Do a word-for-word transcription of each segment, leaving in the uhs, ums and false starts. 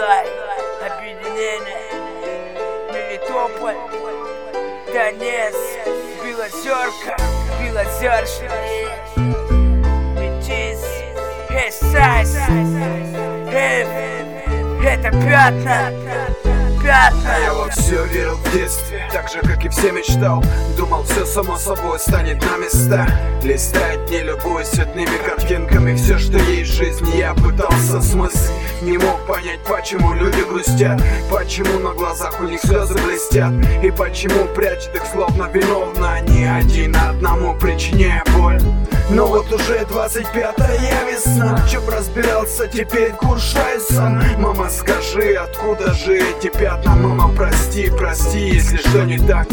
Дай, объединение, Мелитополь, Донецк, Белозерка, Белозерщина, Метис, Эссайс, Эв, это пятна. Пятна. Я во все верил в детстве, так же, как и все мечтал. Думал, все само собой станет на места. Листать, не любуясь цветными картинками, все, что есть в жизни, я пытался смыслить. Не мог понять, почему люди грустят, почему на глазах у них слезы блестят, и почему прячут их словно виновны они один одному, причиняя боль. Но вот уже двадцать пятая весна, в чем разбирался, теперь куршай сам. Мама, скажи, откуда же эти пятна? Мама, прости, прости, если что не так.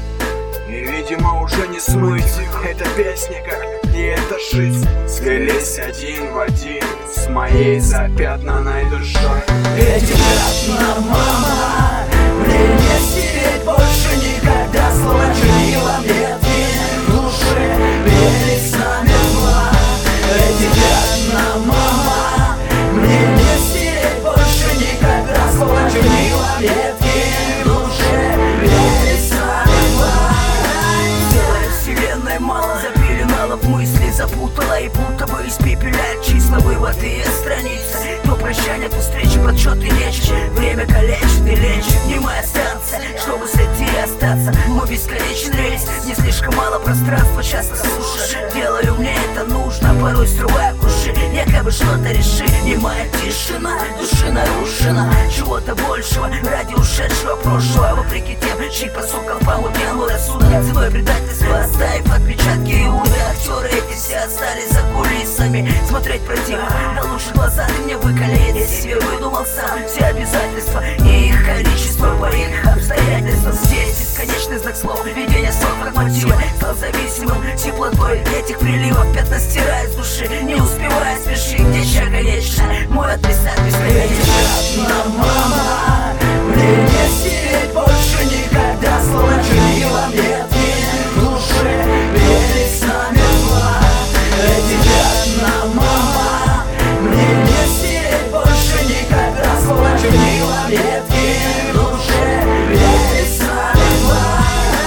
И, видимо, уже не смыть. Эта песня, как и эта жизнь, слились один в один с моей запятнанной душой. Эти пятна, мама, мне не стереть больше никогда. Слово чернила нет в душе, верить с нами зла. Эти пятна, мама, мне не стереть больше никогда. Слово чернила нет в душе, верить с нами зла. Целая вселенная мало запеленала в мысли, запутала и будто бы испепеляет числа, выводы и страницы. То прощание, то встречи, подсчет и лечь. Время калечит и лечит, немая станция, чтобы сойти и остаться. Мой бесконечный рейс, не слишком мало пространства, часто суша. Делаю, мне это нужно, порой срывая куши. Якобы что-то реши, немая тишина, души нарушена. Чего-то большего ради ушедшего прошлого, вопреки тем, чьи по соколпам убил рассудок. Ценой предательства, оставив отпечатки Иуды. Актеры эти все остались за кулисами. Смотреть противно, да лучше глаза ты мне выколи. Я себе выдумал сам все обязательства и их количество по их обстоятельствам. Здесь бесконечный знак слов, видение слов как мотивы. Стал зависимым теплотой этих приливов. Пятна стирает с души, не успевая спешить. Где шаг конечно, мой адресат бесконечный. Мама, мне не стереть больше никогда. Слово чернила нет в душе, верить с нами зла. Эти пятна, мама, мне не стереть больше никогда. Слово чернила нет в душе, верить с нами зла.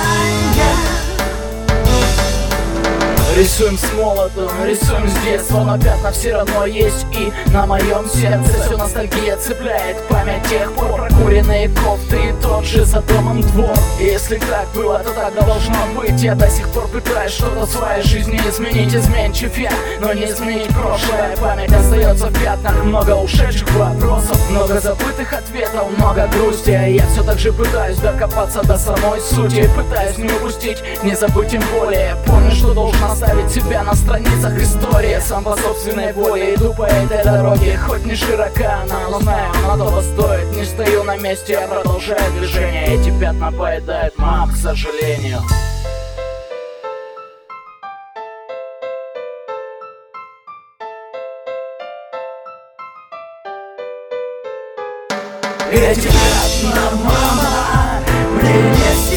Рисуем с молоду, рисуем с детства, но пятна все равно есть и на моем сердце. Все ностальгия цепляет память тех пор. Прокуренные кофты и тот же за домом двор. И если так было, то так должно быть. Я до сих пор пытаюсь что-то в своей жизни изменить. Изменчив я, но не изменить прошлое. Память остается в пятнах, много ушедших вопросов, много забытых ответов, много грусти. Я все так же пытаюсь докопаться до самой сути. Пытаюсь не упустить, не забыть тем более. Помню, что должен оставить себя на страницах истории. Сам по собственной воле иду по этой дороге. Хоть не широка она, но знаю, она того стоит. Не стою на месте, я продолжаю движение. Эти пятна поедают мам, к сожалению. Эти пятна, мама, мне не